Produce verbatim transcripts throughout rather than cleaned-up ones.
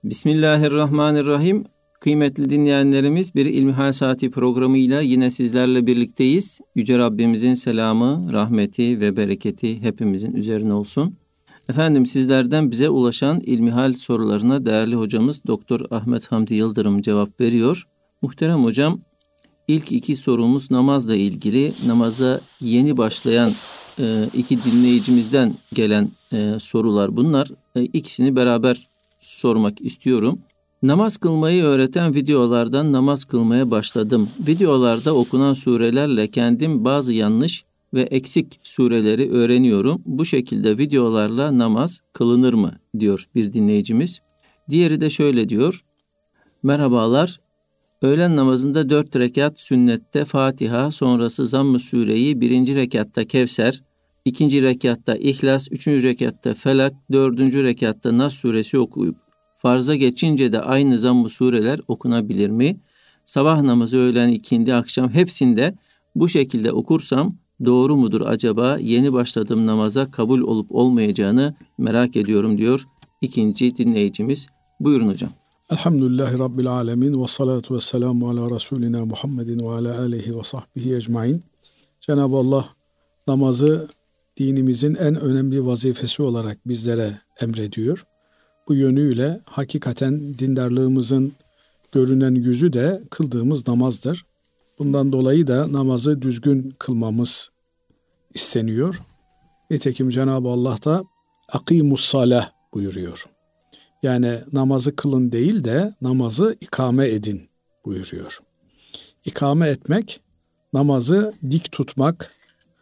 Bismillahirrahmanirrahim. Kıymetli dinleyenlerimiz, bir İlmihal Saati programıyla yine sizlerle birlikteyiz. Yüce Rabbimizin selamı, rahmeti ve bereketi hepimizin üzerine olsun. Efendim, sizlerden bize ulaşan İlmihal sorularına değerli hocamız Doktor Ahmet Hamdi Yıldırım cevap veriyor. Muhterem hocam, ilk iki sorumuz namazla ilgili. Namaza yeni başlayan e, iki dinleyicimizden gelen e, sorular bunlar. E, ikisini beraber sormak istiyorum. Namaz kılmayı öğreten videolardan namaz kılmaya başladım. Videolarda okunan surelerle kendim bazı yanlış ve eksik sureleri öğreniyorum. Bu şekilde videolarla namaz kılınır mı diyor bir dinleyicimiz. Diğeri de şöyle diyor. Merhabalar. Öğlen namazında dört rekat sünnette Fatiha, sonrası Zamm-ı Sureyi, birinci rekatta Kevser, ikinci rekatta İhlas, üçüncü rekatta Felak, dördüncü rekatta Nas suresi okuyup farza geçince de aynı Zamm-ı Sureler okunabilir mi? Sabah namazı, öğlen, ikindi, akşam hepsinde bu şekilde okursam doğru mudur acaba? Yeni başladığım namaza kabul olup olmayacağını merak ediyorum diyor ikinci dinleyicimiz. Buyurun hocam. Elhamdülillahi Rabbil alemin ve salatu ve selamu ala Resulina Muhammedin ve ala alihi ve sahbihi ecmain. Cenab-ı Allah namazı dinimizin en önemli vazifesi olarak bizlere emrediyor. Bu yönüyle hakikaten dindarlığımızın görünen yüzü de kıldığımız namazdır. Bundan dolayı da namazı düzgün kılmamız isteniyor. Nitekim Cenab-ı Allah da akimus salah buyuruyor. Yani namazı kılın değil de namazı ikame edin buyuruyor. İkame etmek, namazı dik tutmak,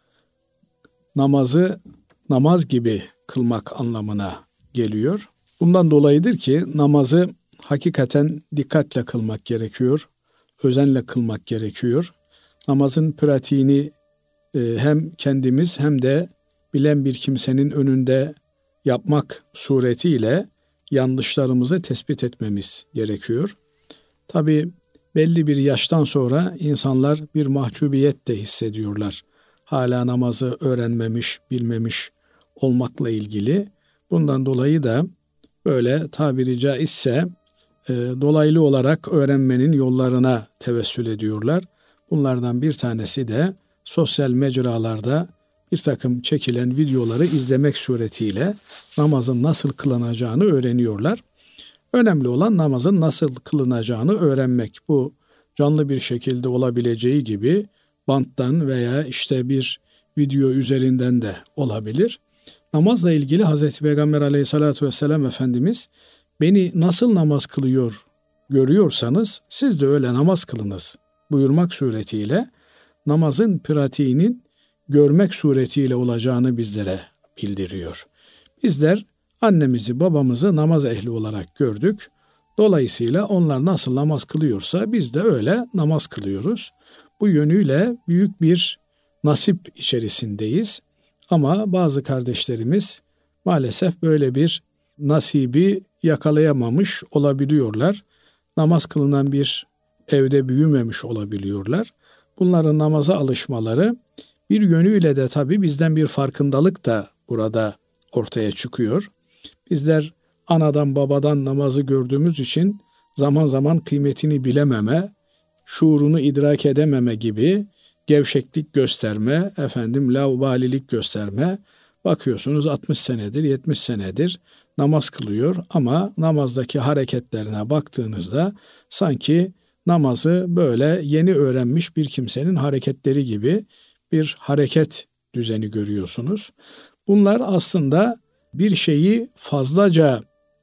namazı namaz gibi kılmak anlamına geliyor. Bundan dolayıdır ki namazı hakikaten dikkatle kılmak gerekiyor, özenle kılmak gerekiyor. Namazın pratiğini e, hem kendimiz hem de bilen bir kimsenin önünde yapmak suretiyle yanlışlarımızı tespit etmemiz gerekiyor. Tabii belli bir yaştan sonra insanlar bir mahcubiyet de hissediyorlar. Hala namazı öğrenmemiş, bilmemiş olmakla ilgili. Bundan dolayı da böyle tabiri caizse e, dolaylı olarak öğrenmenin yollarına tevessül ediyorlar. Bunlardan bir tanesi de sosyal mecralarda bir takım çekilen videoları izlemek suretiyle namazın nasıl kılınacağını öğreniyorlar. Önemli olan namazın nasıl kılınacağını öğrenmek. Bu canlı bir şekilde olabileceği gibi banttan veya işte bir video üzerinden de olabilir. Namazla ilgili Hazreti Peygamber Aleyhisselatü Vesselam Efendimiz beni nasıl namaz kılıyor görüyorsanız siz de öyle namaz kılınız buyurmak suretiyle namazın pratiğinin görmek suretiyle olacağını bizlere bildiriyor. Bizler annemizi babamızı namaz ehli olarak gördük. Dolayısıyla onlar nasıl namaz kılıyorsa biz de öyle namaz kılıyoruz. Bu yönüyle büyük bir nasip içerisindeyiz. Ama bazı kardeşlerimiz maalesef böyle bir nasibi yakalayamamış olabiliyorlar. Namaz kılınan bir evde büyümemiş olabiliyorlar. Bunların namaza alışmaları bir yönüyle de tabii bizden bir farkındalık da burada ortaya çıkıyor. Bizler anadan babadan namazı gördüğümüz için zaman zaman kıymetini bilememe, şuurunu idrak edememe gibi gevşeklik gösterme, efendim laubalilik gösterme. Bakıyorsunuz altmış senedir, yetmiş senedir namaz kılıyor ama namazdaki hareketlerine baktığınızda sanki namazı böyle yeni öğrenmiş bir kimsenin hareketleri gibi bir hareket düzeni görüyorsunuz. Bunlar aslında bir şeyi fazlaca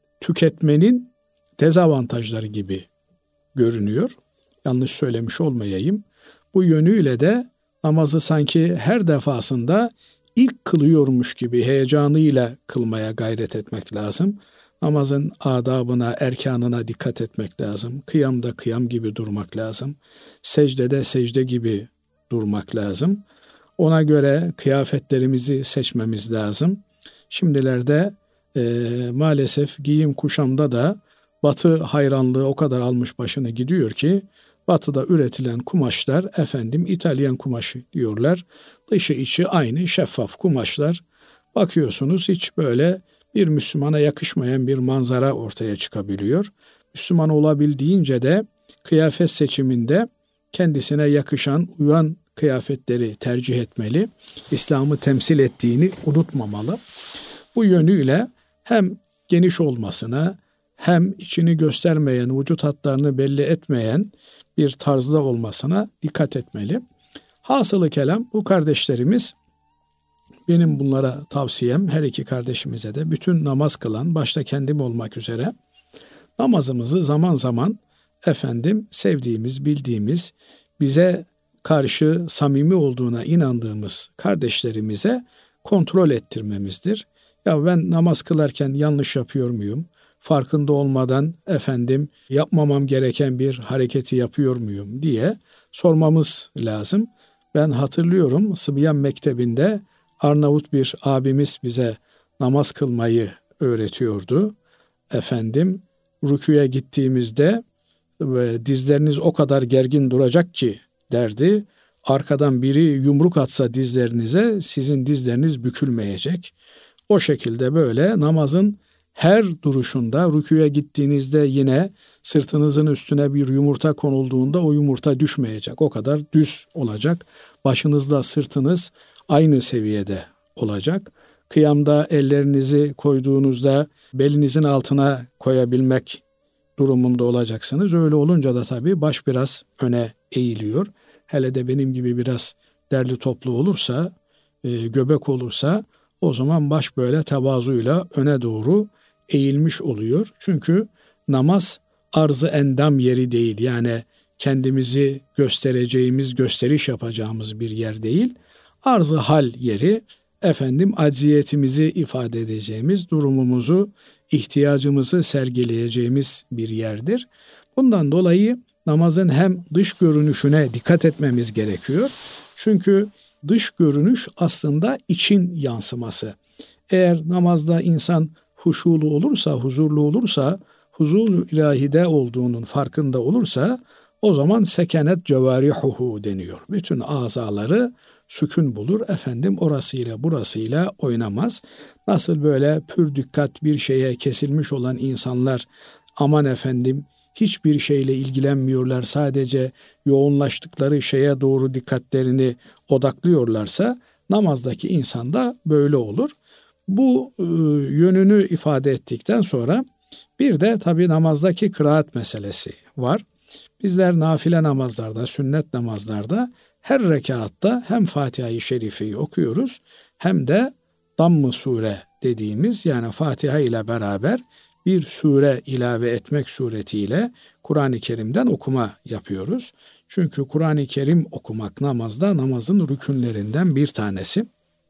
tüketmenin dezavantajları gibi görünüyor. Yanlış söylemiş olmayayım. Bu yönüyle de namazı sanki her defasında ilk kılıyormuş gibi heyecanıyla kılmaya gayret etmek lazım. Namazın adabına, erkanına dikkat etmek lazım. Kıyamda kıyam gibi durmak lazım. Secdede secde gibi durmak lazım. Ona göre kıyafetlerimizi seçmemiz lazım. Şimdilerde e, maalesef giyim kuşamda da Batı hayranlığı o kadar almış başını gidiyor ki Batı'da üretilen kumaşlar efendim İtalyan kumaşı diyorlar. Dışı içi aynı şeffaf kumaşlar. Bakıyorsunuz hiç böyle bir Müslümana yakışmayan bir manzara ortaya çıkabiliyor. Müslüman olabildiğince de kıyafet seçiminde kendisine yakışan, uyan kıyafetleri tercih etmeli. İslam'ı temsil ettiğini unutmamalı. Bu yönüyle hem geniş olmasına hem içini göstermeyen, vücut hatlarını belli etmeyen bir tarzda olmasına dikkat etmeli. Hasılı kelam bu kardeşlerimiz, benim bunlara tavsiyem her iki kardeşimize de, bütün namaz kılan, başta kendim olmak üzere, namazımızı zaman zaman efendim sevdiğimiz, bildiğimiz, bize karşı samimi olduğuna inandığımız kardeşlerimize kontrol ettirmemizdir. Ya ben namaz kılarken yanlış yapıyor muyum? Farkında olmadan efendim yapmamam gereken bir hareketi yapıyor muyum diye sormamız lazım. Ben hatırlıyorum, Sıbyan Mektebi'nde Arnavut bir abimiz bize namaz kılmayı öğretiyordu. Efendim rükûya gittiğimizde ve dizleriniz o kadar gergin duracak ki derdi. Arkadan biri yumruk atsa dizlerinize, sizin dizleriniz bükülmeyecek. O şekilde böyle namazın her duruşunda, rükûya gittiğinizde yine sırtınızın üstüne bir yumurta konulduğunda o yumurta düşmeyecek. O kadar düz olacak. Başınızda sırtınız aynı seviyede olacak. Kıyamda ellerinizi koyduğunuzda belinizin altına koyabilmek durumunda olacaksınız. Öyle olunca da tabii baş biraz öne eğiliyor. Hele de benim gibi biraz derli toplu olursa, e, göbek olursa o zaman baş böyle tevazuyla öne doğru eğilmiş oluyor. Çünkü namaz arz-ı endam yeri değil. Yani kendimizi göstereceğimiz, gösteriş yapacağımız bir yer değil. Arz-ı hal yeri, efendim acziyetimizi ifade edeceğimiz, durumumuzu, ihtiyacımızı sergileyeceğimiz bir yerdir. Bundan dolayı namazın hem dış görünüşüne dikkat etmemiz gerekiyor. Çünkü dış görünüş aslında için yansıması. Eğer namazda insan huşulu olursa, huzurlu olursa, huzur-u ilahide olduğunun farkında olursa, o zaman sekenet cevarihuhu deniyor. Bütün azaları sükun bulur. Efendim orasıyla burasıyla oynamaz. Nasıl böyle pür dikkat bir şeye kesilmiş olan insanlar, aman efendim hiçbir şeyle ilgilenmiyorlar, sadece yoğunlaştıkları şeye doğru dikkatlerini odaklıyorlarsa, namazdaki insan da böyle olur. Bu e, yönünü ifade ettikten sonra bir de tabii namazdaki kıraat meselesi var. Bizler nafile namazlarda, sünnet namazlarda her rekatta hem Fatiha-i Şerife'yi okuyoruz hem de Damm-ı Sure dediğimiz, yani Fatiha ile beraber bir sure ilave etmek suretiyle Kur'an-ı Kerim'den okuma yapıyoruz. Çünkü Kur'an-ı Kerim okumak namazda namazın rükünlerinden bir tanesi.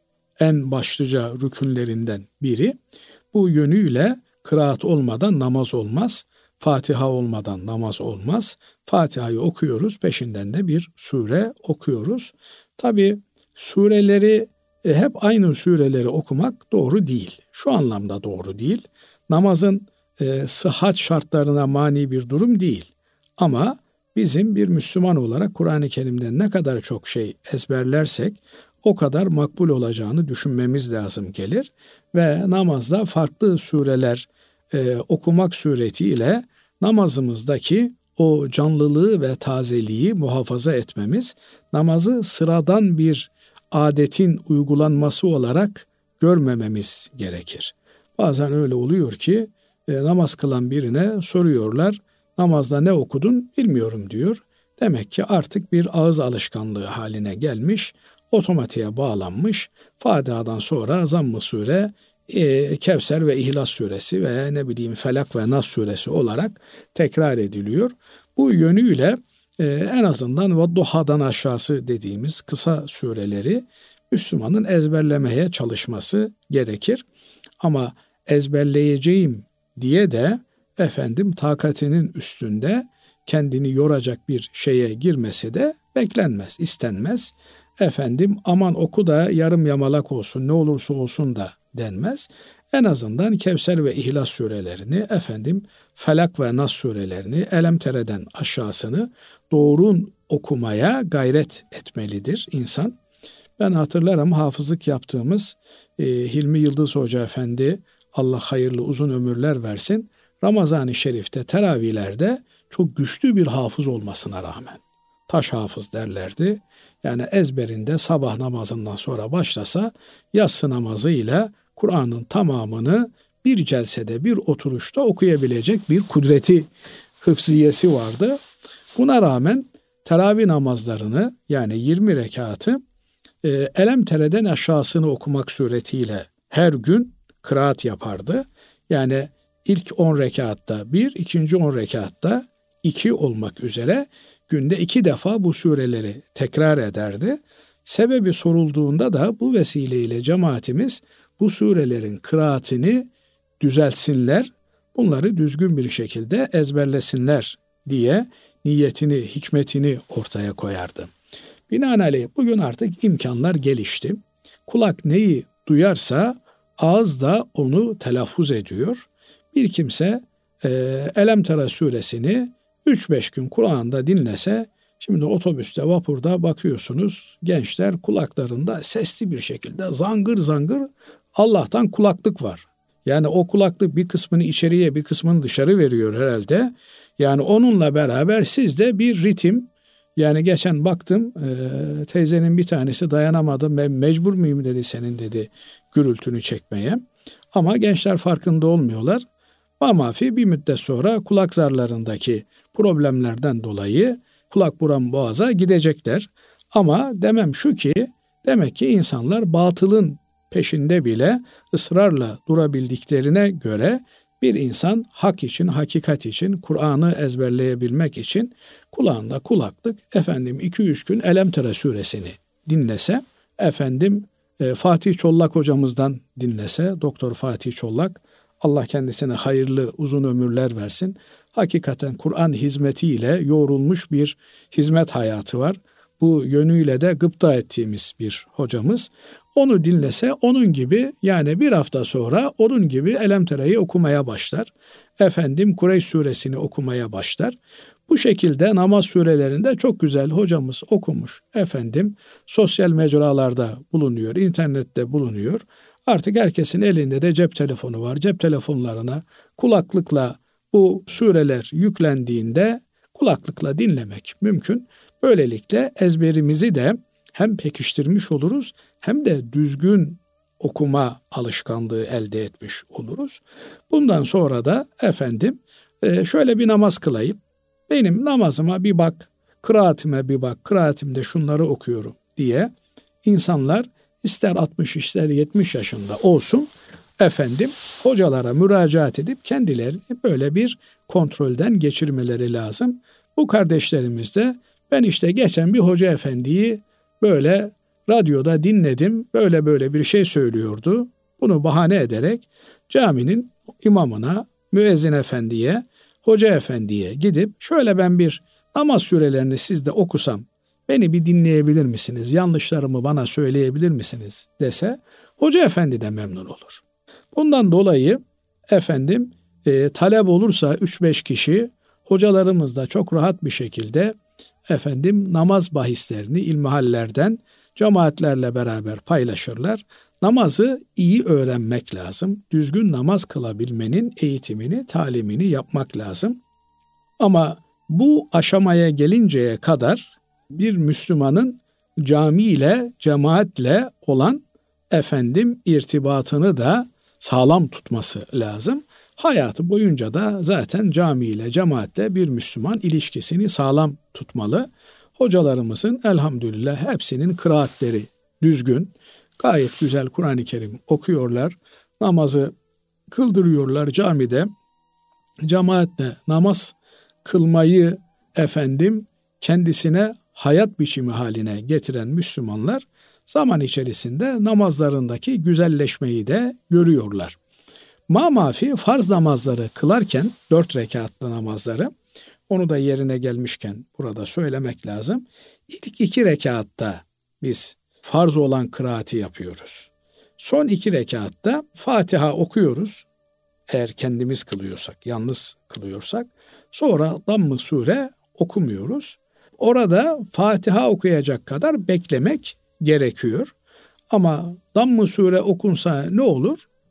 En başlıca rükünlerinden biri. Bu yönüyle kıraat olmadan namaz olmaz. Fatiha olmadan namaz olmaz. Fatiha'yı okuyoruz, peşinden de bir sure okuyoruz. Tabi sureleri e, hep aynı sureleri okumak doğru değil. Şu anlamda doğru değil. Namazın e, sıhhat şartlarına mani bir durum değil. Ama bizim bir Müslüman olarak Kur'an-ı Kerim'den ne kadar çok şey ezberlersek o kadar makbul olacağını düşünmemiz lazım gelir. Ve namazda farklı sureler e, okumak suretiyle namazımızdaki o canlılığı ve tazeliği muhafaza etmemiz, namazı sıradan bir adetin uygulanması olarak görmememiz gerekir. Bazen öyle oluyor ki e, namaz kılan birine soruyorlar, namazda ne okudun bilmiyorum diyor. Demek ki artık bir ağız alışkanlığı haline gelmiş, otomatiğe bağlanmış. Fatiha'dan sonra Zamm-ı Sure, e, Kevser ve İhlas Suresi ve ne bileyim Felak ve Nas Suresi olarak tekrar ediliyor. Bu yönüyle e, en azından Vadduha'dan aşağısı dediğimiz kısa sureleri Müslümanın ezberlemeye çalışması gerekir. Ama ezberleyeceğim diye de efendim takatinin üstünde kendini yoracak bir şeye girmesi de beklenmez, istenmez. Efendim aman oku da yarım yamalak olsun, ne olursa olsun da denmez. En azından Kevser ve İhlas surelerini, efendim Felak ve Nas surelerini, Elemtere'den aşağısını doğru okumaya gayret etmelidir insan. Ben hatırlarım hafızlık yaptığımız e, Hilmi Yıldız Hoca Efendi, Allah hayırlı uzun ömürler versin. Ramazan-ı Şerif'te teravihlerde çok güçlü bir hafız olmasına rağmen, taş hafız derlerdi. Yani ezberinde sabah namazından sonra başlasa yatsı namazıyla Kur'an'ın tamamını bir celsede, bir oturuşta okuyabilecek bir kudreti, hıfziyesi vardı. Buna rağmen teravih namazlarını, yani yirmi rekatı e, Elem Tere'den aşağısını okumak suretiyle her gün kıraat yapardı. Yani ilk on rekatta bir, ikinci on rekatta iki olmak üzere günde iki defa bu sureleri tekrar ederdi. Sebebi sorulduğunda da bu vesileyle cemaatimiz bu surelerin kıraatini düzeltsinler, bunları düzgün bir şekilde ezberlesinler diye niyetini, hikmetini ortaya koyardı. Binaenaleyh bugün artık imkanlar gelişti. Kulak neyi duyarsa ağız da onu telaffuz ediyor. Bir kimse e, Elem Tera suresini üç beş gün Kur'an'da dinlese, şimdi otobüste, vapurda bakıyorsunuz gençler kulaklarında sesli bir şekilde zangır zangır Allah'tan kulaklık var. Yani o kulaklık bir kısmını içeriye, bir kısmını dışarı veriyor herhalde. Yani onunla beraber sizde bir ritim, yani geçen baktım e, teyzenin bir tanesi dayanamadı, ben mecbur muyum dedi, senin dedi gürültünü çekmeye. Ama gençler farkında olmuyorlar. Mamafi bir müddet sonra kulak zarlarındaki problemlerden dolayı kulak buram boğaza gidecekler. Ama demem şu ki, demek ki insanlar batılın peşinde bile ısrarla durabildiklerine göre bir insan hak için, hakikat için, Kur'an'ı ezberleyebilmek için kulağında kulaklık, efendim iki üç gün Elem Tera suresini dinlese, efendim e, Fatih Çollak hocamızdan dinlese, Doktor Fatih Çollak, Allah kendisine hayırlı uzun ömürler versin. Hakikaten Kur'an hizmetiyle yoğrulmuş bir hizmet hayatı var. Bu yönüyle de gıpta ettiğimiz bir hocamız. Onu dinlese onun gibi, yani bir hafta sonra onun gibi Elem Tera'yı okumaya başlar. Efendim Kureyş suresini okumaya başlar. Bu şekilde namaz surelerinde çok güzel hocamız okumuş. Efendim sosyal mecralarda bulunuyor, internette bulunuyor. Artık herkesin elinde de cep telefonu var. Cep telefonlarına kulaklıkla bu sureler yüklendiğinde kulaklıkla dinlemek mümkün. Böylelikle ezberimizi de hem pekiştirmiş oluruz hem de düzgün okuma alışkanlığı elde etmiş oluruz. Bundan sonra da efendim şöyle bir namaz kılayım. Benim namazıma bir bak, kıraatime bir bak, kıraatimde şunları okuyorum diye insanlar ister altmış ister yetmiş yaşında olsun efendim hocalara müracaat edip kendilerini böyle bir kontrolden geçirmeleri lazım. Bu kardeşlerimiz de ben işte geçen bir hoca efendiyi böyle radyoda dinledim, böyle böyle bir şey söylüyordu. Bunu bahane ederek caminin imamına, müezzin efendiye, hoca efendiye gidip şöyle ben bir namaz surelerini sizde okusam beni bir dinleyebilir misiniz? Yanlışlarımı bana söyleyebilir misiniz? Dese hoca efendi de memnun olur. Bundan dolayı efendim e, talep olursa üç beş kişi hocalarımız da çok rahat bir şekilde efendim namaz bahislerini ilmihallerden cemaatlerle beraber paylaşırlar. Namazı iyi öğrenmek lazım. Düzgün namaz kılabilmenin eğitimini, talimini yapmak lazım. Ama bu aşamaya gelinceye kadar bir Müslümanın camiyle, cemaatle olan efendim irtibatını da sağlam tutması lazım. Hayatı boyunca da zaten camiyle, cemaatle bir Müslüman ilişkisini sağlam tutmalı. Hocalarımızın elhamdülillah hepsinin kıraatleri düzgün, gayet güzel Kur'an-ı Kerim okuyorlar, namazı kıldırıyorlar camide, cemaatle namaz kılmayı efendim kendisine hayat biçimi haline getiren Müslümanlar zaman içerisinde namazlarındaki güzelleşmeyi de görüyorlar. Mamafi farz namazları kılarken dört rekatlı namazları, onu da yerine gelmişken burada söylemek lazım. İlk iki rekatta biz farz olan kıraati yapıyoruz. Son iki rekatta Fatiha okuyoruz. Eğer kendimiz kılıyorsak, yalnız kılıyorsak. Sonra Damm-ı Sure okumuyoruz. Orada Fatiha okuyacak kadar beklemek gerekiyor. Ama Damm-ı Sure okunsa ne olur?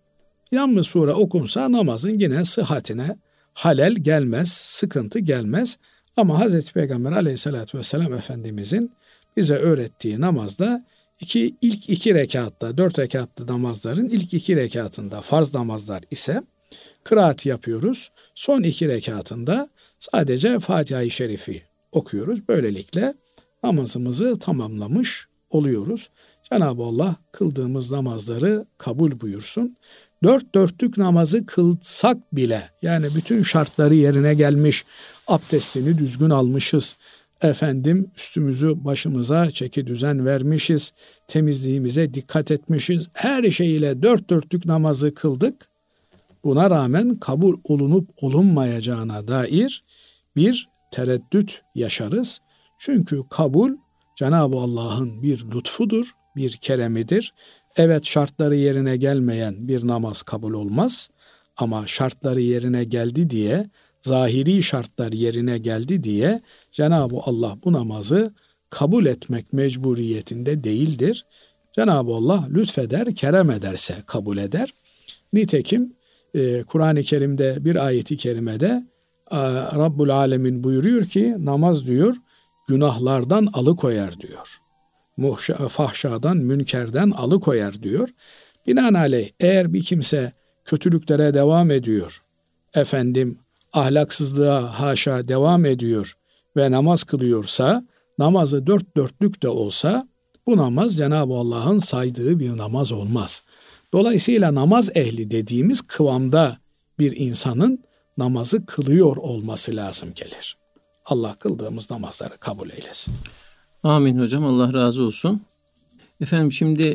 Yamm-ı sure okunsa namazın yine sıhhatine halel gelmez, sıkıntı gelmez. Ama Hazreti Peygamber aleyhissalatü vesselam Efendimizin bize öğrettiği namazda iki, ilk iki rekatta, dört rekatlı namazların ilk iki rekatında farz namazlar ise kıraat yapıyoruz. Son iki rekatında sadece Fatiha-i Şerifi okuyoruz. Böylelikle namazımızı tamamlamış oluyoruz. Cenab-ı Allah kıldığımız namazları kabul buyursun. Dört dörtlük namazı kılsak bile, yani bütün şartları yerine gelmiş, abdestini düzgün almışız, efendim üstümüzü başımıza çeki düzen vermişiz, temizliğimize dikkat etmişiz, her şeyiyle dört dörtlük namazı kıldık. Buna rağmen kabul olunup olunmayacağına dair bir tereddüt yaşarız. Çünkü kabul Cenab-ı Allah'ın bir lütfudur, bir keremidir. Evet, şartları yerine gelmeyen bir namaz kabul olmaz ama şartları yerine geldi diye, zahiri şartlar yerine geldi diye Cenab-ı Allah bu namazı kabul etmek mecburiyetinde değildir. Cenab-ı Allah lütfeder, kerem ederse kabul eder. Nitekim e, Kur'an-ı Kerim'de bir ayeti kerimede Rabbul Alemin buyuruyor ki namaz diyor günahlardan alıkoyar diyor. Muhşa, fahşadan, münkerden alıkoyar diyor. Binaenaleyh eğer bir kimse kötülüklere devam ediyor, efendim ahlaksızlığa haşa devam ediyor ve namaz kılıyorsa, namazı dört dörtlük de olsa bu namaz Cenab-ı Allah'ın saydığı bir namaz olmaz. Dolayısıyla namaz ehli dediğimiz kıvamda bir insanın namazı kılıyor olması lazım gelir. Allah kıldığımız namazları kabul eylesin. Amin hocam, Allah razı olsun. Efendim şimdi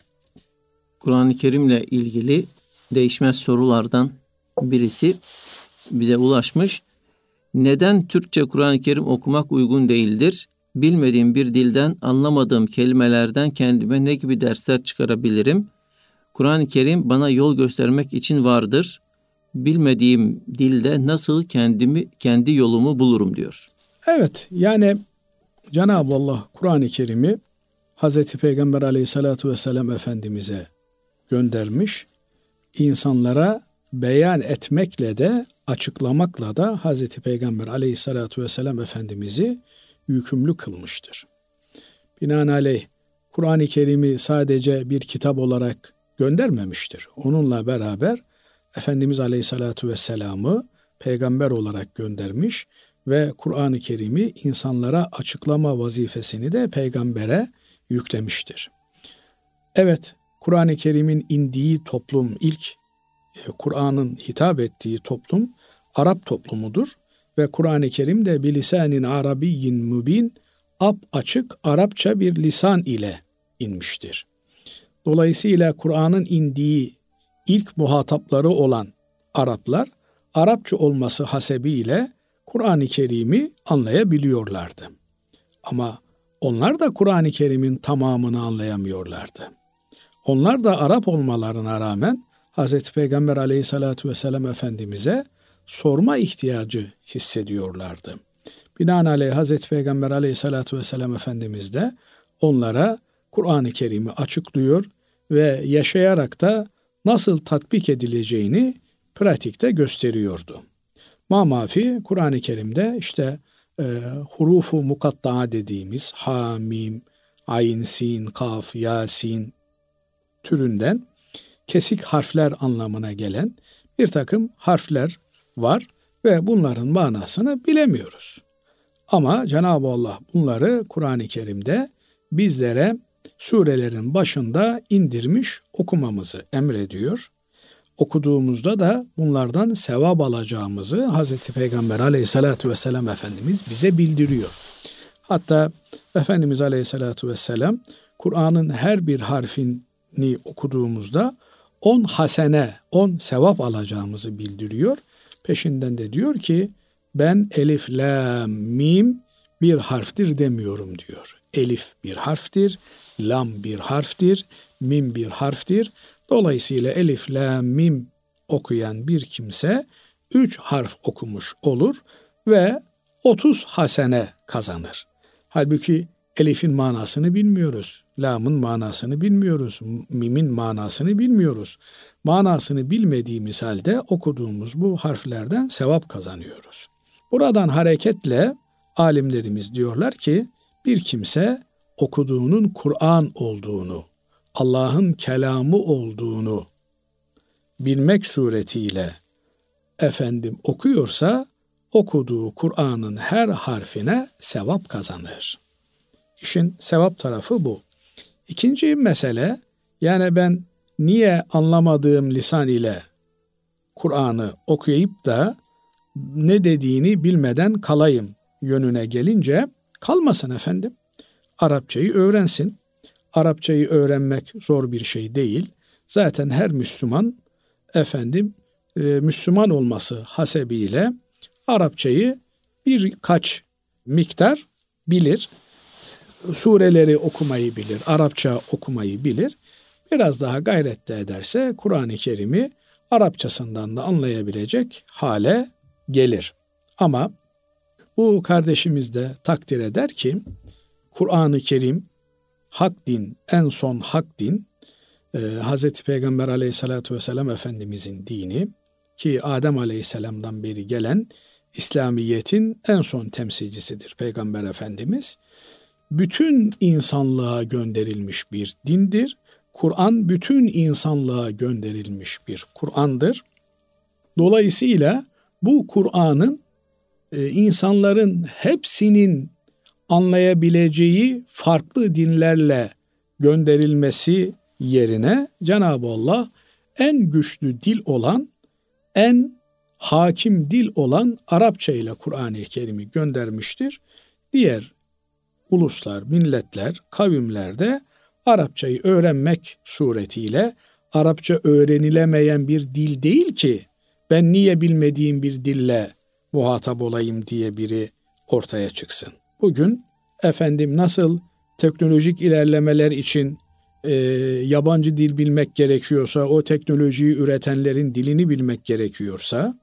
Kur'an-ı Kerim'le ilgili değişmez sorulardan birisi bize ulaşmış. Neden Türkçe Kur'an-ı Kerim okumak uygun değildir? Bilmediğim bir dilden, anlamadığım kelimelerden kendime ne gibi dersler çıkarabilirim? Kur'an-ı Kerim bana yol göstermek için vardır. Bilmediğim dilde nasıl kendimi kendi yolumu bulurum diyor. Evet, yani Cenab-ı Allah Kur'an-ı Kerim'i Hazreti Peygamber Aleyhisselatü Vesselam Efendimiz'e göndermiş. İnsanlara beyan etmekle de açıklamakla da Hazreti Peygamber Aleyhisselatü Vesselam Efendimiz'i yükümlü kılmıştır. Binaenaleyh Kur'an-ı Kerim'i sadece bir kitap olarak göndermemiştir. Onunla beraber Efendimiz Aleyhisselatü Vesselam'ı peygamber olarak göndermiş ve Kur'an-ı Kerim'i insanlara açıklama vazifesini de peygambere yüklemiştir. Evet, Kur'an-ı Kerim'in indiği toplum, ilk Kur'an'ın hitap ettiği toplum Arap toplumudur ve Kur'an-ı Kerim de bilisanin arabiyyin mübin, ap açık Arapça bir lisan ile inmiştir. Dolayısıyla Kur'an'ın indiği ilk muhatapları olan Araplar, Arapça olması hasebiyle Kur'an-ı Kerim'i anlayabiliyorlardı. Ama onlar da Kur'an-ı Kerim'in tamamını anlayamıyorlardı. Onlar da Arap olmalarına rağmen Hazreti Peygamber Aleyhisselatü Vesselam Efendimiz'e sorma ihtiyacı hissediyorlardı. Binaenaleyh Hazreti Peygamber Aleyhisselatü Vesselam Efendimiz de onlara Kur'an-ı Kerim'i açıklıyor ve yaşayarak da nasıl tatbik edileceğini pratikte gösteriyordu. Mamafi Kur'an-ı Kerim'de işte e, hurufu mukatta'a dediğimiz ha, mim, ayn, sin, kaf, yasin türünden kesik harfler anlamına gelen bir takım harfler var ve bunların manasını bilemiyoruz. Ama Cenab-ı Allah bunları Kur'an-ı Kerim'de bizlere surelerin başında indirmiş, okumamızı emrediyor. Okuduğumuzda da bunlardan sevap alacağımızı Hazreti Peygamber Aleyhisselatü Vesselam Efendimiz bize bildiriyor. Hatta Efendimiz Aleyhisselatü Vesselam Kur'an'ın her bir harfini okuduğumuzda on hasene, on sevap alacağımızı bildiriyor. Peşinden de diyor ki ben elif, lam, mim bir harftir demiyorum diyor. Elif bir harftir, lam bir harftir, mim bir harftir. Dolayısıyla elif, lam, mim okuyan bir kimse üç harf okumuş olur ve otuz hasene kazanır. Halbuki elifin manasını bilmiyoruz, lamın manasını bilmiyoruz, mimin manasını bilmiyoruz. manasını bilmediğimiz halde okuduğumuz bu harflerden sevap kazanıyoruz. Buradan hareketle alimlerimiz diyorlar ki bir kimse okuduğunun Kur'an olduğunu, Allah'ın kelamı olduğunu bilmek suretiyle efendim okuyorsa okuduğu Kur'an'ın her harfine sevap kazanır. İşin sevap tarafı bu. İkinci mesele, yani ben niye anlamadığım lisan ile Kur'an'ı okuyup da ne dediğini bilmeden kalayım yönüne gelince, kalmasın efendim. Arapçayı öğrensin. Arapçayı öğrenmek zor bir şey değil. Zaten her Müslüman efendim e, Müslüman olması hasebiyle Arapçayı birkaç miktar bilir. Sureleri okumayı bilir, Arapça okumayı bilir. Biraz daha gayret de ederse Kur'an-ı Kerim'i Arapçasından da anlayabilecek hale gelir. Ama bu kardeşimiz de takdir eder ki Kur'an-ı Kerim hak din, en son hak din, e, Hazreti Peygamber Aleyhisselatü Vesselam Efendimizin dini ki Adem Aleyhisselam'dan beri gelen İslamiyet'in en son temsilcisidir Peygamber Efendimiz. Bütün insanlığa gönderilmiş bir dindir. Kur'an bütün insanlığa gönderilmiş bir Kur'an'dır. Dolayısıyla bu Kur'an'ın e, insanların hepsinin anlayabileceği farklı dinlerle gönderilmesi yerine Cenab-ı Allah en güçlü dil olan, en hakim dil olan Arapça ile Kur'an-ı Kerim'i göndermiştir. Diğer uluslar, milletler, kavimlerde Arapçayı öğrenmek suretiyle Arapça öğrenilemeyen bir dil değil ki ben niye bilmediğim bir dille muhatap olayım diye biri ortaya çıksın. Bugün efendim nasıl teknolojik ilerlemeler için e, yabancı dil bilmek gerekiyorsa, o teknolojiyi üretenlerin dilini bilmek gerekiyorsa,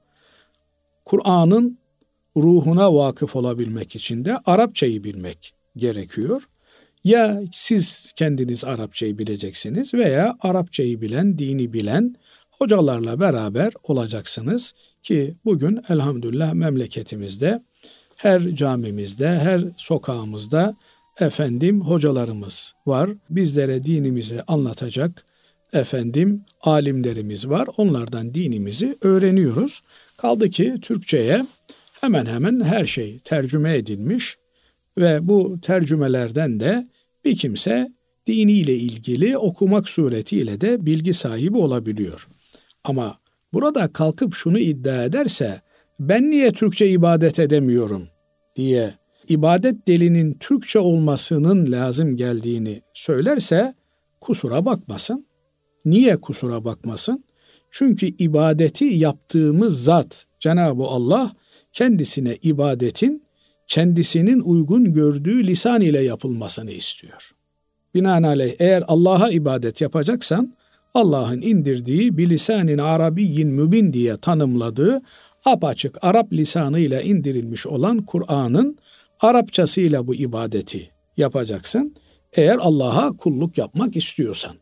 Kur'an'ın ruhuna vakıf olabilmek için de Arapçayı bilmek gerekiyor. Ya siz kendiniz Arapçayı bileceksiniz veya Arapçayı bilen, dini bilen hocalarla beraber olacaksınız ki bugün elhamdülillah memleketimizde her camimizde, her sokağımızda efendim hocalarımız var. Bizlere dinimizi anlatacak efendim alimlerimiz var. Onlardan dinimizi öğreniyoruz. Kaldı ki Türkçe'ye hemen hemen her şey tercüme edilmiş ve bu tercümelerden de bir kimse diniyle ilgili okumak suretiyle de bilgi sahibi olabiliyor. Ama burada kalkıp şunu iddia ederse ben niye Türkçe ibadet edemiyorum diye ibadet dilinin Türkçe olmasının lazım geldiğini söylerse kusura bakmasın. Niye kusura bakmasın? Çünkü ibadeti yaptığımız zat Cenab-ı Allah kendisine ibadetin kendisinin uygun gördüğü lisan ile yapılmasını istiyor. Binaenaleyh eğer Allah'a ibadet yapacaksan Allah'ın indirdiği bir lisan-ı arabiyyin mübin diye tanımladığı apaçık Arap lisanıyla indirilmiş olan Kur'an'ın Arapçasıyla bu ibadeti yapacaksın. Eğer Allah'a kulluk yapmak istiyorsan.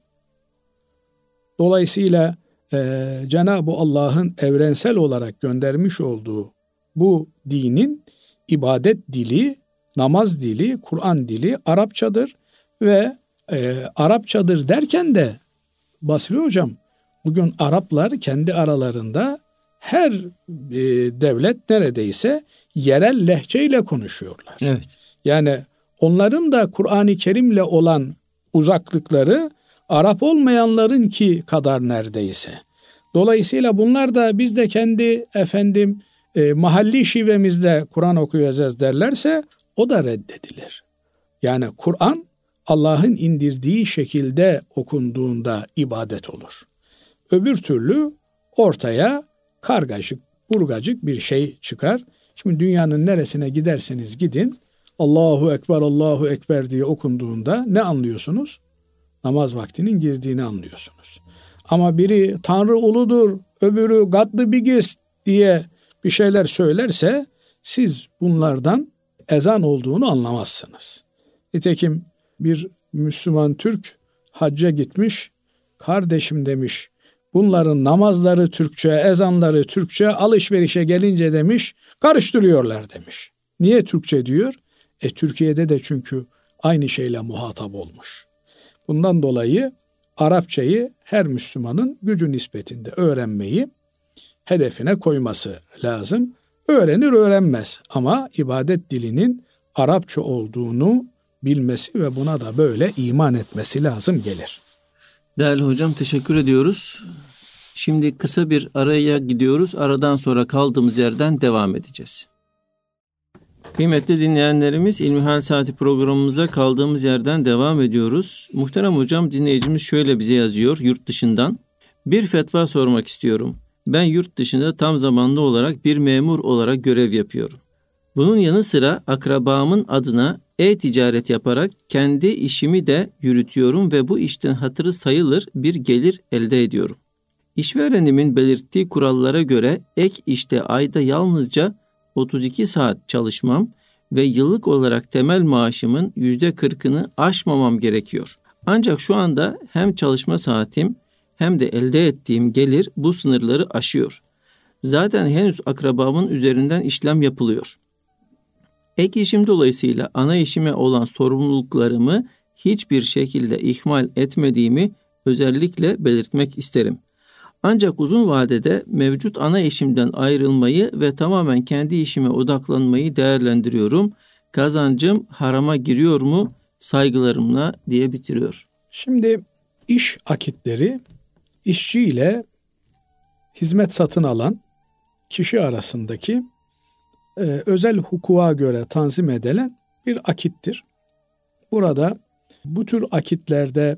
Dolayısıyla e, Cenab-ı Allah'ın evrensel olarak göndermiş olduğu bu dinin ibadet dili, namaz dili, Kur'an dili Arapçadır ve e, Arapçadır derken de Basri Hocam bugün Araplar kendi aralarında her e, devlet neredeyse yerel lehçeyle konuşuyorlar. Evet. Yani onların da Kur'an-ı Kerim'le olan uzaklıkları Arap olmayanların ki kadar neredeyse. Dolayısıyla bunlar da biz de kendi efendim e, mahalli şivemizde Kur'an okuyacağız derlerse o da reddedilir. Yani Kur'an Allah'ın indirdiği şekilde okunduğunda ibadet olur. Öbür türlü ortaya kargaşık, burgacık bir şey çıkar. Şimdi dünyanın neresine giderseniz gidin Allahu Ekber, Allahu Ekber diye okunduğunda ne anlıyorsunuz? Namaz vaktinin girdiğini anlıyorsunuz. Ama biri Tanrı uludur, öbürü Gaddı Bigist diye bir şeyler söylerse siz bunlardan ezan olduğunu anlamazsınız. Nitekim bir Müslüman Türk hacca gitmiş, kardeşim demiş, Bunların namazları Türkçe, ezanları Türkçe, alışverişe gelince demiş karıştırıyorlar demiş. Niye Türkçe diyor? E Türkiye'de de çünkü aynı şeyle muhatap olmuş. Bundan dolayı Arapçayı her Müslümanın gücü nispetinde öğrenmeyi hedefine koyması lazım. Öğrenir öğrenmez ama ibadet dilinin Arapça olduğunu bilmesi ve buna da böyle iman etmesi lazım gelir. Değerli hocam, teşekkür ediyoruz. Şimdi kısa bir araya gidiyoruz. Aradan sonra kaldığımız yerden devam edeceğiz. Kıymetli dinleyenlerimiz, İlmihal Saati programımıza kaldığımız yerden devam ediyoruz. Muhterem hocam, dinleyicimiz şöyle bize yazıyor yurt dışından. Bir fetva sormak istiyorum. Ben yurt dışında tam zamanlı olarak bir memur olarak görev yapıyorum. Bunun yanı sıra akrabamın adına e-ticaret yaparak kendi işimi de yürütüyorum ve bu işten hatırı sayılır bir gelir elde ediyorum. İşverenimin belirttiği kurallara göre ek işte ayda yalnızca otuz iki saat çalışmam ve yıllık olarak temel maaşımın yüzde kırkını aşmamam gerekiyor. Ancak şu anda hem çalışma saatim hem de elde ettiğim gelir bu sınırları aşıyor. Zaten henüz akrabamın üzerinden işlem yapılıyor. Ek işim dolayısıyla ana işime olan sorumluluklarımı hiçbir şekilde ihmal etmediğimi özellikle belirtmek isterim. Ancak uzun vadede mevcut ana işimden ayrılmayı ve tamamen kendi işime odaklanmayı değerlendiriyorum. Kazancım harama giriyor mu? Saygılarımla diye bitiriyor. Şimdi iş akitleri işçi ile hizmet satın alan kişi arasındaki e, özel hukuka göre tanzim edilen bir akittir. Burada bu tür akitlerde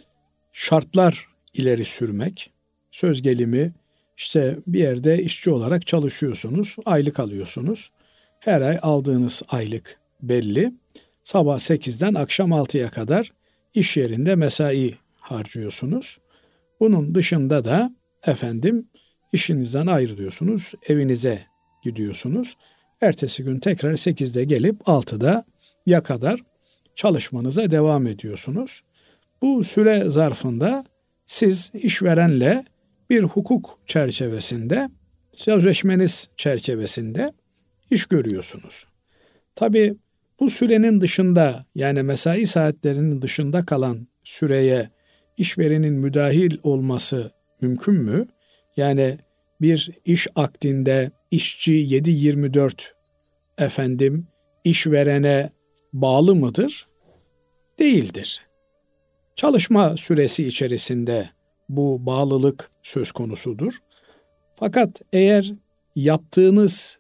şartlar ileri sürmek, söz gelimi işte bir yerde işçi olarak çalışıyorsunuz, aylık alıyorsunuz. Her ay aldığınız aylık belli. Sabah sekizden akşam altıya kadar iş yerinde mesai harcıyorsunuz. Bunun dışında da efendim işinizden ayrılıyorsunuz, evinize gidiyorsunuz. Ertesi gün tekrar sekizde gelip altıda ya kadar çalışmanıza devam ediyorsunuz. Bu süre zarfında siz işverenle bir hukuk çerçevesinde, sözleşmeniz çerçevesinde iş görüyorsunuz. Tabii bu sürenin dışında, yani mesai saatlerinin dışında kalan süreye işverenin müdahil olması mümkün mü? Yani bir iş akdinde işçi yedi yirmi dört efendim işverene bağlı mıdır? Değildir. Çalışma süresi içerisinde bu bağlılık söz konusudur. Fakat eğer yaptığınız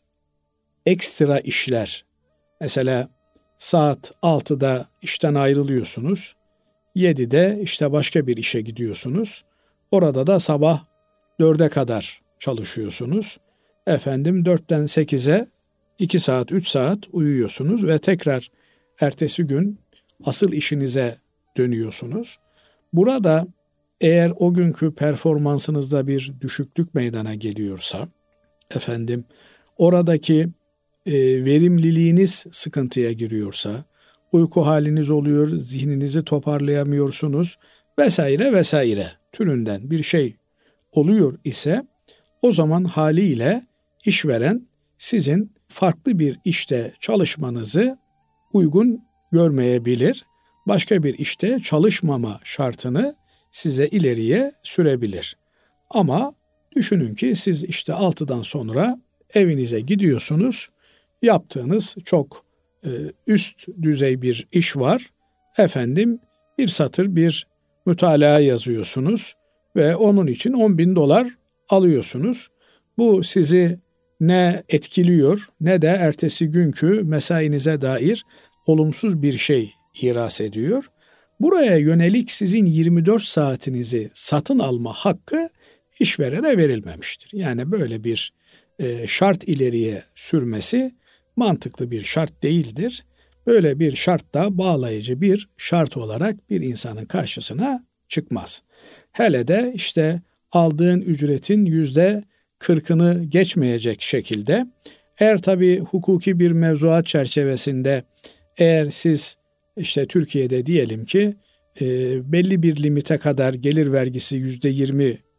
ekstra işler, mesela saat altıda işten ayrılıyorsunuz, yedide işte başka bir işe gidiyorsunuz, orada da sabah dörde kadar çalışıyorsunuz, efendim dörtten sekize iki saat, üç saat uyuyorsunuz ve tekrar ertesi gün asıl işinize dönüyorsunuz. Burada eğer o günkü performansınızda bir düşüklük meydana geliyorsa, efendim oradaki e, verimliliğiniz sıkıntıya giriyorsa, uyku haliniz oluyor, zihninizi toparlayamıyorsunuz vesaire vesaire türünden bir şey oluyor ise, o zaman haliyle işveren sizin farklı bir işte çalışmanızı uygun görmeyebilir. Başka bir işte çalışmama şartını size ileriye sürebilir. Ama düşünün ki siz işte altıdan sonra evinize gidiyorsunuz. Yaptığınız çok e, üst düzey bir iş var. Efendim bir satır bir mütalaa yazıyorsunuz ve onun için on bin dolar alıyorsunuz. Bu sizi ne etkiliyor ne de ertesi günkü mesainize dair olumsuz bir şey ihras ediyor. Buraya yönelik sizin yirmi dört saatinizi satın alma hakkı işverene verilmemiştir. Yani böyle bir e, şart ileriye sürmesi mantıklı bir şart değildir. Böyle bir şart da bağlayıcı bir şart olarak bir insanın karşısına çıkmaz. Hele de işte aldığın ücretin yüzde kırkını geçmeyecek şekilde, eğer tabii hukuki bir mevzuat çerçevesinde, eğer siz işte Türkiye'de diyelim ki e, belli bir limite kadar gelir vergisi yüzde yirmi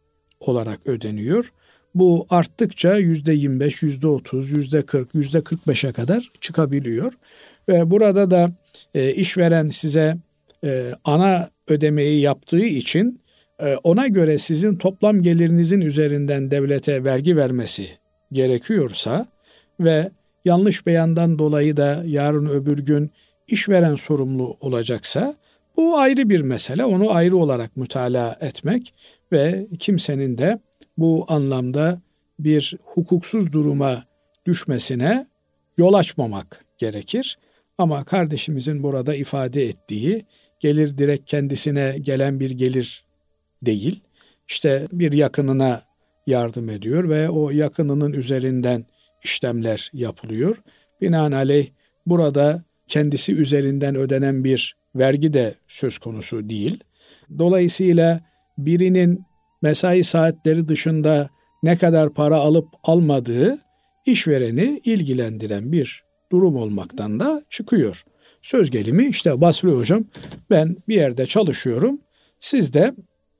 olarak ödeniyor. Bu arttıkça yüzde yirmi beş, yüzde otuz, yüzde kırk, yüzde kırk beşe kadar çıkabiliyor. Ve burada da e, işveren size e, ana ödemeyi yaptığı için e, ona göre sizin toplam gelirinizin üzerinden devlete vergi vermesi gerekiyorsa ve yanlış beyandan dolayı da yarın öbür gün işveren sorumlu olacaksa bu ayrı bir mesele. Onu ayrı olarak mütalaa etmek ve kimsenin de bu anlamda bir hukuksuz duruma düşmesine yol açmamak gerekir. Ama kardeşimizin burada ifade ettiği gelir direkt kendisine gelen bir gelir değil. İşte bir yakınına yardım ediyor ve o yakınının üzerinden işlemler yapılıyor. Binaenaleyh burada kendisi üzerinden ödenen bir vergi de söz konusu değil. Dolayısıyla birinin mesai saatleri dışında ne kadar para alıp almadığı işvereni ilgilendiren bir durum olmaktan da çıkıyor. Söz gelimi işte Basri hocam ben bir yerde çalışıyorum. Siz de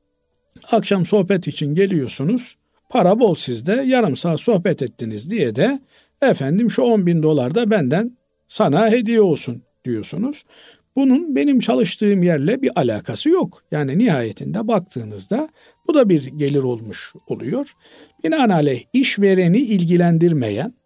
akşam sohbet için geliyorsunuz. Para bol sizde yarım saat sohbet ettiniz diye de efendim şu on bin dolar da benden sana hediye olsun diyorsunuz. Bunun benim çalıştığım yerle bir alakası yok. Yani nihayetinde baktığınızda bu da bir gelir olmuş oluyor. Binaenaleyh işvereni ilgilendirmeyen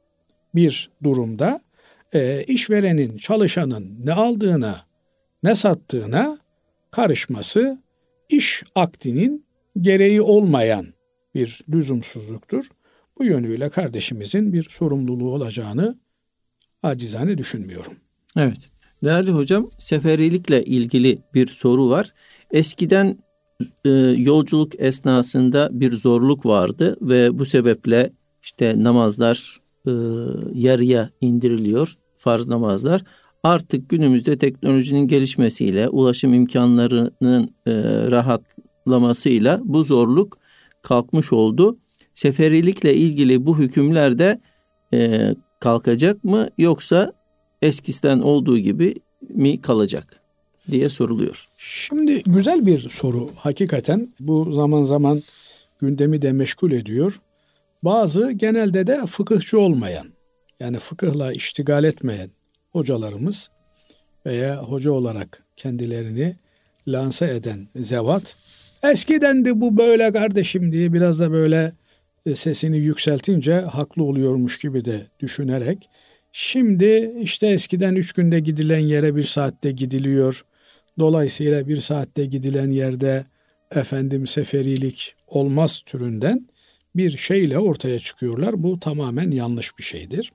bir durumda e, işverenin çalışanın ne aldığına ne sattığına karışması iş akdinin gereği olmayan bir lüzumsuzluktur. Bu yönüyle kardeşimizin bir sorumluluğu olacağını acizane düşünmüyorum. Evet. Değerli hocam, seferilikle ilgili bir soru var. Eskiden e, yolculuk esnasında bir zorluk vardı ve bu sebeple işte namazlar e, yarıya indiriliyor, farz namazlar. Artık günümüzde teknolojinin gelişmesiyle, ulaşım imkanlarının e, rahatlamasıyla bu zorluk kalkmış oldu. Seferilikle ilgili bu hükümler de e, kalkacak mı yoksa eskiden olduğu gibi mi kalacak diye soruluyor. Şimdi güzel bir soru hakikaten. Bu zaman zaman gündemi de meşgul ediyor. Bazı genelde de fıkıhçı olmayan, yani fıkıhla iştigal etmeyen hocalarımız veya hoca olarak kendilerini lanse eden zevat, eskiden de bu böyle kardeşim diye biraz da böyle sesini yükseltince haklı oluyormuş gibi de düşünerek, şimdi işte eskiden üç günde gidilen yere bir saatte gidiliyor. Dolayısıyla bir saatte gidilen yerde efendim seferilik olmaz türünden bir şeyle ortaya çıkıyorlar. Bu tamamen yanlış bir şeydir.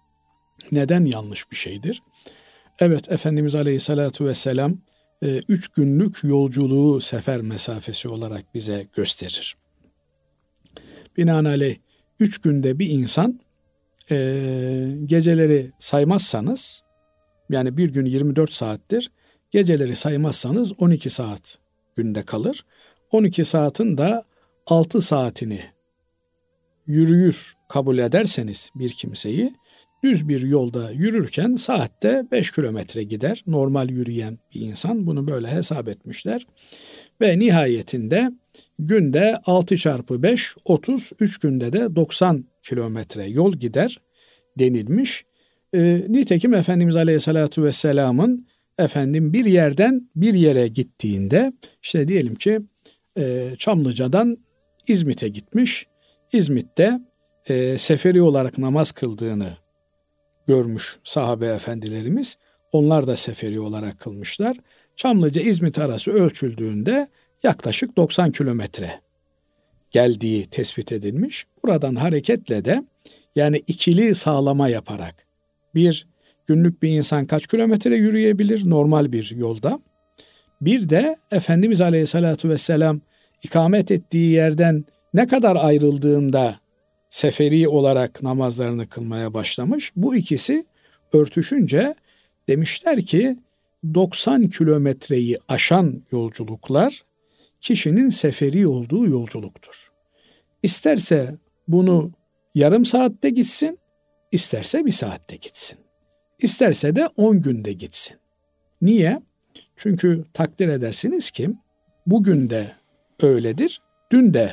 Neden yanlış bir şeydir? Evet, Efendimiz Aleyhisselatü Vesselam üç günlük yolculuğu sefer mesafesi olarak bize gösterir. Binaenaleyh üç günde bir insan e, geceleri saymazsanız, yani bir gün yirmi dört saattir, geceleri saymazsanız on iki saat günde kalır. on iki saatin de altı saatini yürüyür kabul ederseniz bir kimseyi, düz bir yolda yürürken saatte beş kilometre gider. Normal yürüyen bir insan bunu böyle hesap etmişler. Ve nihayetinde günde altı çarpı beş otuz, üç günde de doksan kilometre yol gider denilmiş. E, nitekim Efendimiz Aleyhisselatü Vesselam'ın efendim bir yerden bir yere gittiğinde, işte diyelim ki e, Çamlıca'dan İzmit'e gitmiş. İzmit'te e, seferi olarak namaz kıldığını görmüş sahabe efendilerimiz. Onlar da seferi olarak kılmışlar. Çamlıca-İzmit arası ölçüldüğünde yaklaşık doksan kilometre geldiği tespit edilmiş. Buradan hareketle de yani ikili sağlama yaparak bir günlük bir insan kaç kilometre yürüyebilir normal bir yolda? Bir de Efendimiz Aleyhisselatü Vesselam ikamet ettiği yerden ne kadar ayrıldığında seferi olarak namazlarını kılmaya başlamış. Bu ikisi örtüşünce demişler ki doksan kilometreyi aşan yolculuklar kişinin seferi olduğu yolculuktur. İsterse bunu yarım saatte gitsin, isterse bir saatte gitsin. İsterse de on günde gitsin. Niye? Çünkü takdir edersiniz ki bugün de öyledir, dün de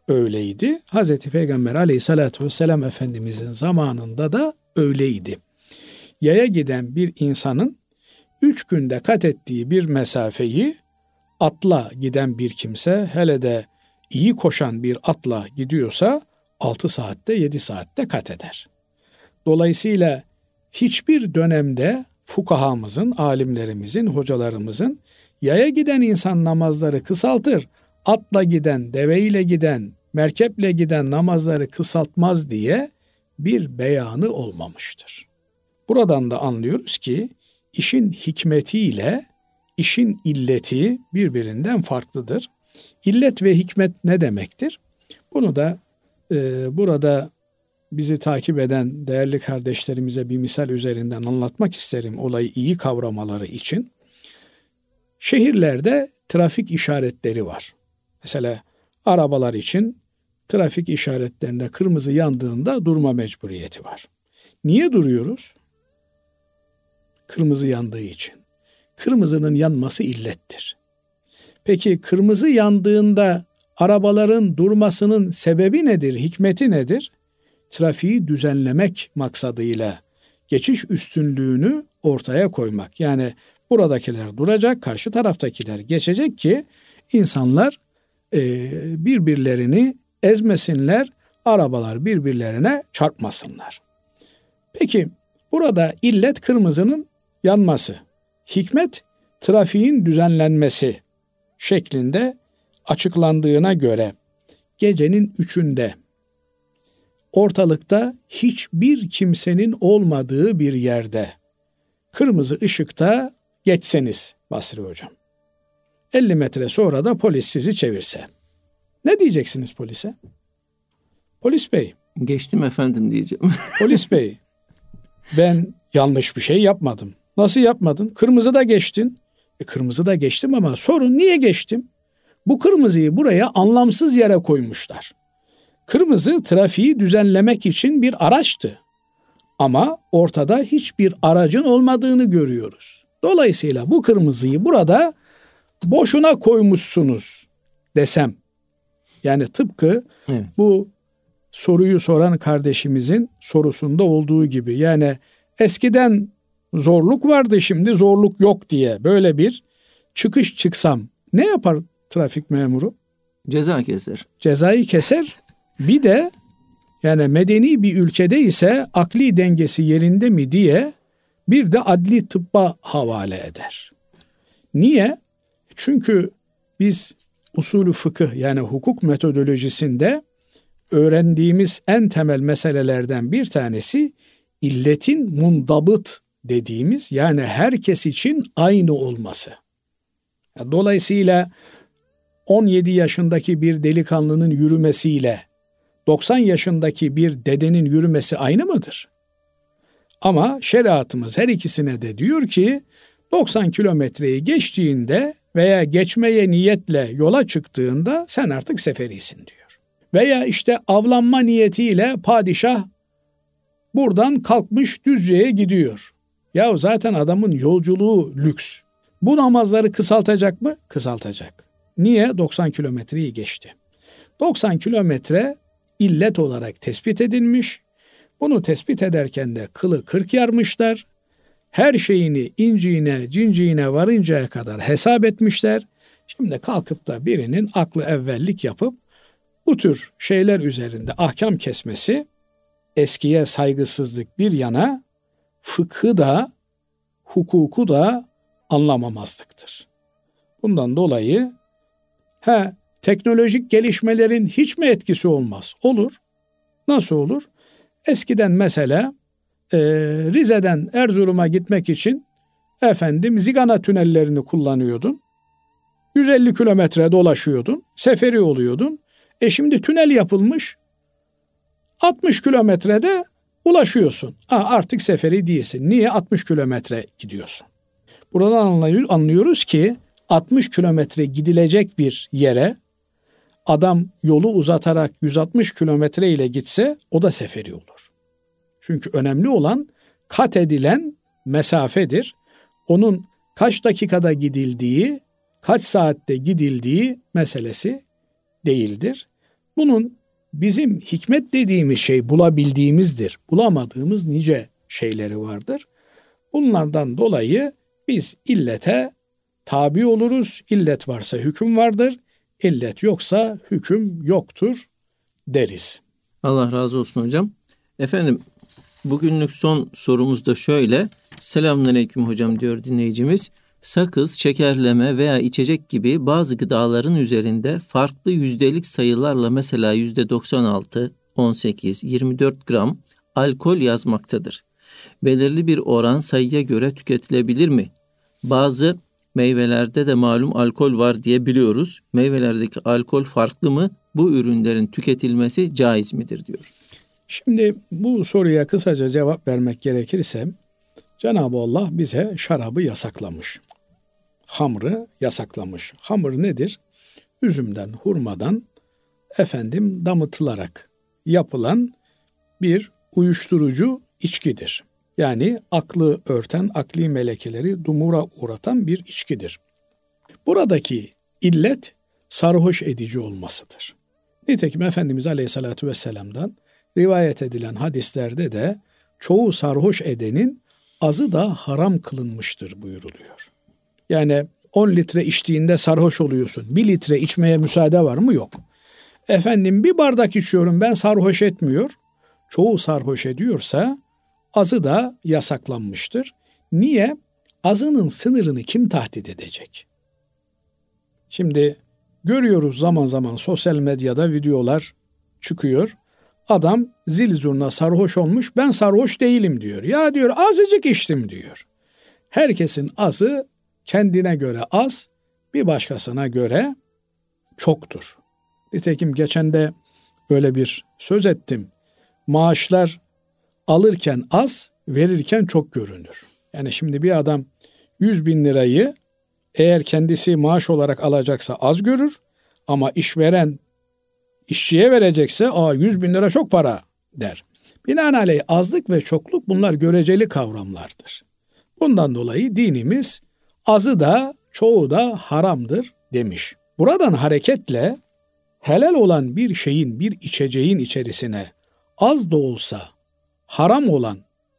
öyleydi. Hazreti Peygamber Aleyhisselatü Vesselam Efendimizin zamanında da öyleydi. Yaya giden bir insanın üç günde kat ettiği bir mesafeyi atla giden bir kimse, hele de iyi koşan bir atla gidiyorsa altı saatte yedi saatte kat eder. Dolayısıyla hiçbir dönemde fukahamızın, alimlerimizin, hocalarımızın yaya giden insan namazları kısaltır, atla giden, deveyle giden, merkeple giden namazları kısaltmaz diye bir beyanı olmamıştır. Buradan da anlıyoruz ki işin hikmetiyle işin illeti birbirinden farklıdır. İllet ve hikmet ne demektir? Bunu da e, burada bizi takip eden değerli kardeşlerimize bir misal üzerinden anlatmak isterim olayı iyi kavramaları için. Şehirlerde trafik işaretleri var. Mesela arabalar için trafik işaretlerinde kırmızı yandığında durma mecburiyeti var. Niye duruyoruz? Kırmızı yandığı için. Kırmızının yanması illettir. Peki kırmızı yandığında arabaların durmasının sebebi nedir, hikmeti nedir? Trafiği düzenlemek maksadıyla geçiş üstünlüğünü ortaya koymak. Yani buradakiler duracak, karşı taraftakiler geçecek ki insanlar e, birbirlerini ezmesinler, arabalar birbirlerine çarpmasınlar. Peki burada illet kırmızının yanması, hikmet trafiğin düzenlenmesi şeklinde açıklandığına göre gecenin üçünde ortalıkta hiçbir kimsenin olmadığı bir yerde kırmızı ışıkta geçseniz Basri Hocam, elli metre sonra da polis sizi çevirse, ne diyeceksiniz polise? Polis bey. Geçtim efendim diyeceğim. Polis bey, ben yanlış bir şey yapmadım. Nasıl yapmadın? Kırmızıda geçtin. E, kırmızıda geçtim ama sorun niye geçtim? Bu kırmızıyı buraya anlamsız yere koymuşlar. Kırmızı trafiği düzenlemek için bir araçtı. Ama ortada hiçbir aracın olmadığını görüyoruz. Dolayısıyla bu kırmızıyı burada boşuna koymuşsunuz desem. Yani tıpkı evet. Bu soruyu soran kardeşimizin sorusunda olduğu gibi. Yani eskiden zorluk vardı, şimdi zorluk yok diye böyle bir çıkış çıksam ne yapar trafik memuru? Ceza keser. Cezayı keser. Bir de yani medeni bir ülkede ise akli dengesi yerinde mi diye bir de adli tıbba havale eder. Niye? Çünkü biz usulü fıkıh yani hukuk metodolojisinde öğrendiğimiz en temel meselelerden bir tanesi illetin mundabıt dediğimiz, yani herkes için aynı olması. Dolayısıyla on yedi yaşındaki bir delikanlının yürümesiyle doksan yaşındaki bir dedenin yürümesi aynı mıdır? Ama şeriatımız her ikisine de diyor ki doksan kilometreyi geçtiğinde veya geçmeye niyetle yola çıktığında sen artık seferisin diyor. Veya işte avlanma niyetiyle padişah buradan kalkmış Düzce'ye gidiyor. Ya zaten adamın yolculuğu lüks. Bu namazları kısaltacak mı? Kısaltacak. Niye? doksan kilometreyi geçti. doksan kilometre illet olarak tespit edilmiş. Bunu tespit ederken de kılı kırk yarmışlar. Her şeyini inciğine, cinciğine varıncaya kadar hesap etmişler. Şimdi kalkıp da birinin aklı evvellik yapıp bu tür şeyler üzerinde ahkam kesmesi eskiye saygısızlık bir yana, fıkhı da hukuku da anlamamazlıktır. Bundan dolayı he, teknolojik gelişmelerin hiç mi etkisi olmaz? Olur. Nasıl olur? Eskiden mesela e, Rize'den Erzurum'a gitmek için efendim Zigana tünellerini kullanıyordun. yüz elli kilometre dolaşıyordun. Seferi oluyordun. E şimdi tünel yapılmış. altmış kilometrede ulaşıyorsun. Aa, artık seferi değilsin. Niye? altmış kilometre gidiyorsun. Buradan anlıyoruz ki altmış kilometre gidilecek bir yere adam yolu uzatarak yüz altmış kilometre ile gitse o da seferi olur. Çünkü önemli olan kat edilen mesafedir. Onun kaç dakikada gidildiği, kaç saatte gidildiği meselesi değildir. Bunun bizim hikmet dediğimiz şey bulabildiğimizdir. Bulamadığımız nice şeyleri vardır. Bunlardan dolayı biz illete tabi oluruz. İllet varsa hüküm vardır. İllet yoksa hüküm yoktur deriz. Allah razı olsun hocam. Efendim, bugünlük son sorumuz da şöyle. Selamünaleyküm hocam diyor dinleyicimiz. Sakız, şekerleme veya içecek gibi bazı gıdaların üzerinde farklı yüzdelik sayılarla mesela yüzde doksan altı, on sekiz, yirmi dört gram alkol yazmaktadır. Belirli bir oran sayıya göre tüketilebilir mi? Bazı meyvelerde de malum alkol var diye biliyoruz. Meyvelerdeki alkol farklı mı? Bu ürünlerin tüketilmesi caiz midir diyor. Şimdi bu soruya kısaca cevap vermek gerekirse Cenab-ı Allah bize şarabı yasaklamış. Hamrı yasaklamış. Hamur nedir? Üzümden, hurmadan efendim damıtılarak yapılan bir uyuşturucu içkidir. Yani aklı örten, akli melekeleri dumura uğratan bir içkidir. Buradaki illet sarhoş edici olmasıdır. Nitekim Efendimiz Aleyhisselatü Vesselam'dan rivayet edilen hadislerde de çoğu sarhoş edenin azı da haram kılınmıştır buyuruluyor. Yani on litre içtiğinde sarhoş oluyorsun. bir litre içmeye müsaade var mı? Yok. Efendim bir bardak içiyorum ben, sarhoş etmiyor. Çoğu sarhoş ediyorsa azı da yasaklanmıştır. Niye? Azının sınırını kim tahdit edecek? Şimdi görüyoruz zaman zaman sosyal medyada videolar çıkıyor. Adam zil zurna sarhoş olmuş, ben sarhoş değilim diyor. Ya diyor azıcık içtim diyor. Herkesin azı kendine göre az, bir başkasına göre çoktur. Nitekim geçen de öyle bir söz ettim. Maaşlar alırken az, verirken çok görünür. Yani şimdi bir adam yüz bin lirayı eğer kendisi maaş olarak alacaksa az görür, ama işveren işçiye verecekse aa yüz bin lira çok para der. Binaenaleyh azlık ve çokluk bunlar göreceli kavramlardır. Bundan dolayı dinimiz azı da çoğu da haramdır demiş. Buradan hareketle helal olan bir şeyin, bir içeceğin içerisine az da olsa haram olan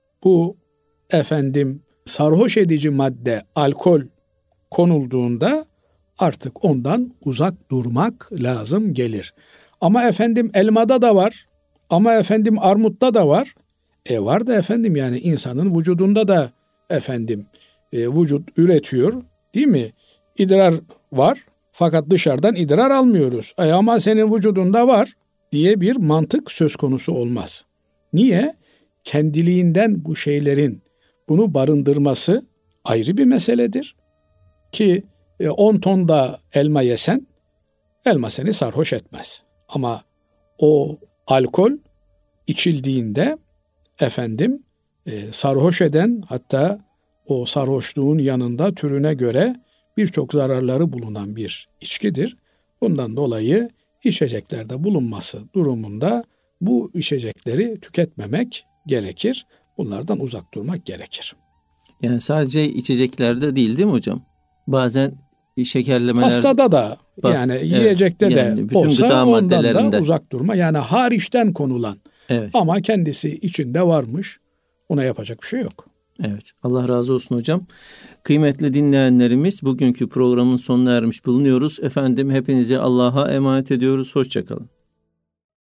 bu efendim sarhoş edici madde, alkol konulduğunda artık ondan uzak durmak lazım gelir. Ama efendim elmada da var, ama efendim armutta da var. E var da efendim yani insanın vücudunda da efendim e, vücut üretiyor, değil mi? İdrar var fakat dışarıdan idrar almıyoruz. E ama senin vücudunda var diye bir mantık söz konusu olmaz. Niye? Kendiliğinden bu şeylerin bunu barındırması ayrı bir meseledir. Ki on ton da elma yesen elma seni sarhoş etmez. Ama o alkol içildiğinde efendim e, sarhoş eden, hatta o sarhoşluğun yanında türüne göre birçok zararları bulunan bir içkidir. Bundan dolayı içeceklerde bulunması durumunda bu içecekleri tüketmemek gerekir. Bunlardan uzak durmak gerekir. Yani sadece içeceklerde değil değil mi hocam? Bazen şekerlemeler... Pastada da bas, yani evet, yiyecekte yani de olsa ondan da uzak durma. Yani hariçten konulan evet. Ama kendisi içinde varmış, ona yapacak bir şey yok. Evet, Allah razı olsun hocam. Kıymetli dinleyenlerimiz, bugünkü programın sonuna ermiş bulunuyoruz. Efendim hepinizi Allah'a emanet ediyoruz. Hoşça kalın.